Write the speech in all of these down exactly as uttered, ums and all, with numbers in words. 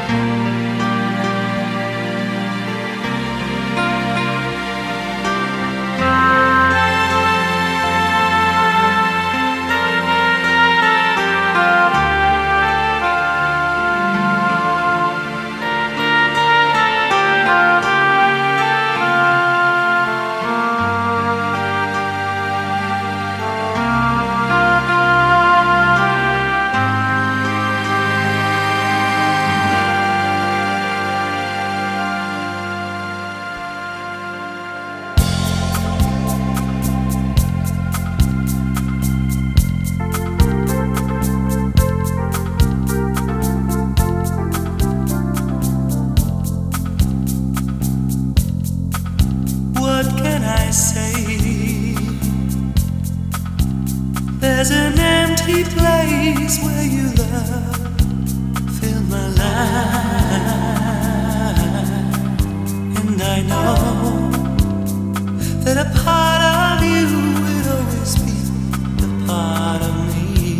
I say there's an empty place where you love fill my life, and I know that a part of you will always be a part of me.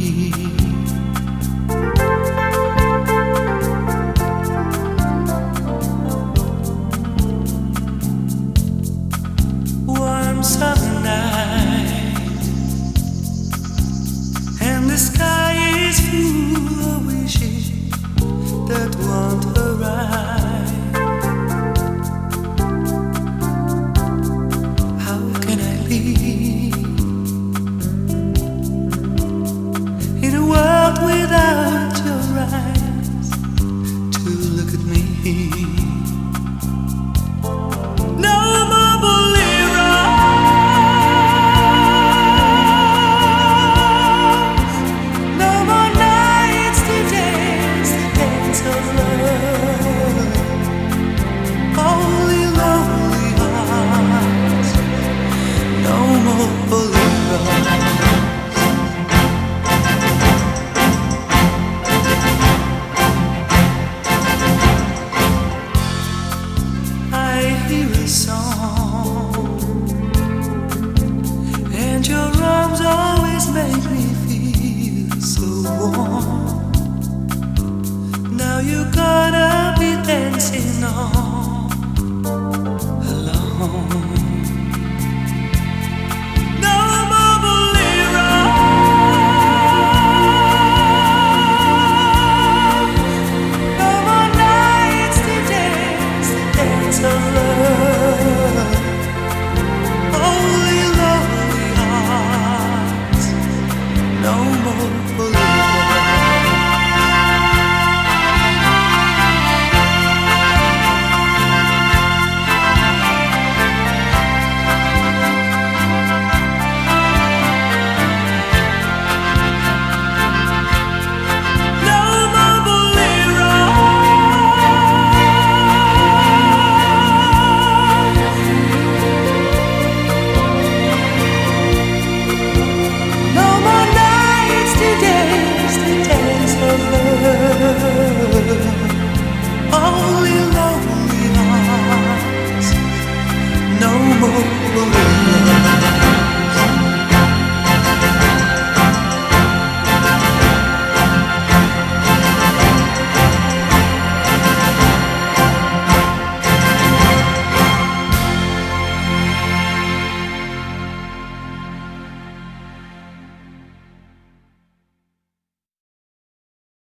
Summer night, and the sky is full of wishes that won't arrive. How can I be in a world without your eyes to look at me? No more bolero, no more nights to dance the dance of love. Only lonely hearts, no more bolero. Song, and your arms always make me feel so warm. Now you're gonna be dancing on